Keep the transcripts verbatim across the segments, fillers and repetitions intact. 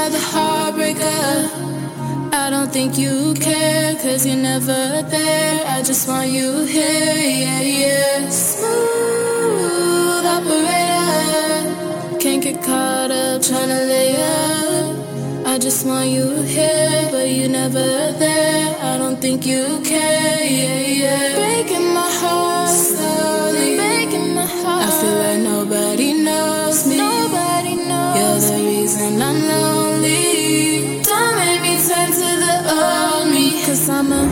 another heartbreaker. I don't think you care, cause you're never there. I just want you here, yeah, yeah. Smooth operator, can't get caught up tryna lay up. I just want you here, but you're never there. I don't think you care, yeah, yeah. Breaking my heart slowly, breaking my heart. I feel like nobody knows me. Nobody knows. You're the reason I'm lonely. Don't make me turn to the old me, cause I'm a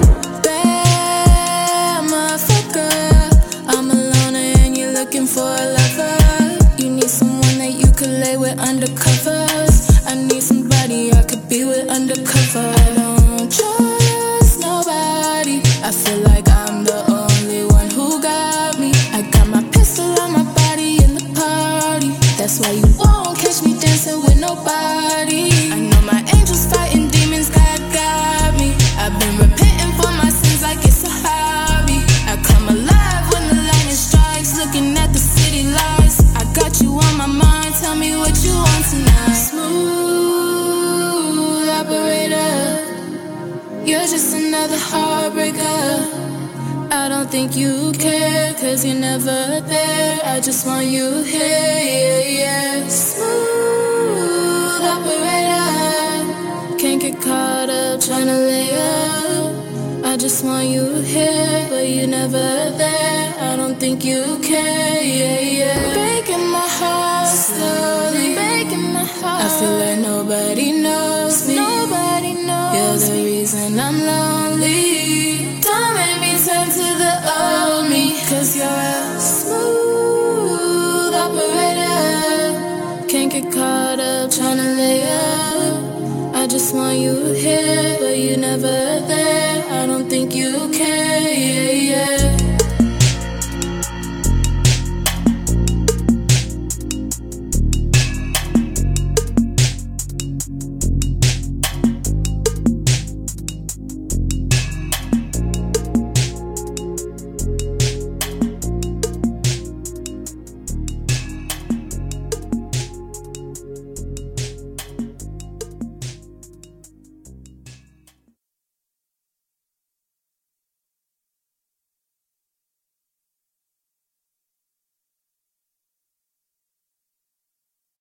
bad motherfucker. I'm a loner and you're looking for a lover. You need someone that you could lay with undercovers. I need somebody I could be with undercover. I don't trust nobody. I feel like I'm the only one who got me. I got my pistol on my body in the party. That's why you won't catch me dancing with nobody. I know my angels fighting demons, God got me. I've been repenting for my sins like it's a hobby. I come alive when the lightning strikes, looking at the city lights. I got you on my mind, tell me what you want tonight. Smooth operator, you're just another heartbreaker. I don't think you care, cause you're never there. I just want you here, yeah, yeah. Smooth operator, can't get caught up tryna lay up. I just want you here, but you're never there. I don't think you care, yeah, yeah. Breaking my heart slowly, breaking my heart. I feel like nobody knows me. Nobody knows. You're the reason I'm lonely. Don't make me turn to the old me, cause you're a smooth operator. Can't get caught up tryna lay up. I just want you here, but you're never there.